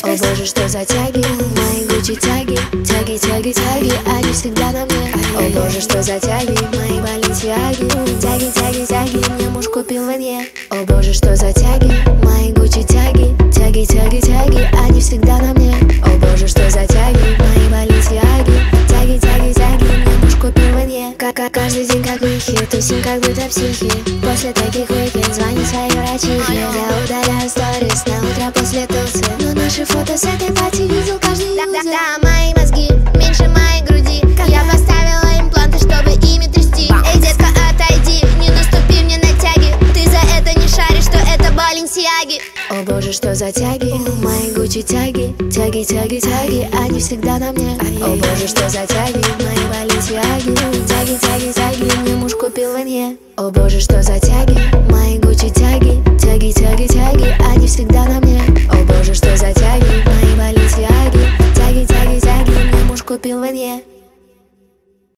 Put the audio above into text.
О боже, что за тяги, мои Гуччи тяги. Тяги, тяги, тяги, они всегда на мне. О боже, что за тяги, мои Баленсиаги. Тяги, тяги, тяги, мне муж купил ванье. О боже, что за тяги, мои Гуччи тяги. Тяги, тяги, тяги, они всегда на мне. О боже, что за тяги, мои Баленсиаги. Тяги, тяги, тяги, мне муж купил ванье. Каждый день как выход, тусим как будто психи. После таких weekend звонит своей врачихе. Я удаляю сторис на утро после тусы, но наши фото с этой пати видел каждый юзер. Да, мои мозги меньше моей груди. Я поставила импланты, чтобы ими трясти. Эй, детка, отойди, не наступи мне на тяги. Ты за это не шаришь, что это Баленсиаги. О боже, что за тяги, мои Гуччи тяги. Тяги, тяги, тяги, они всегда на мне. О боже, что за тяги, мои Баленсиаги. Тяги, тяги, тяги, мне муж купил ванье. О боже, что за тяги, мои Гуччи тяги.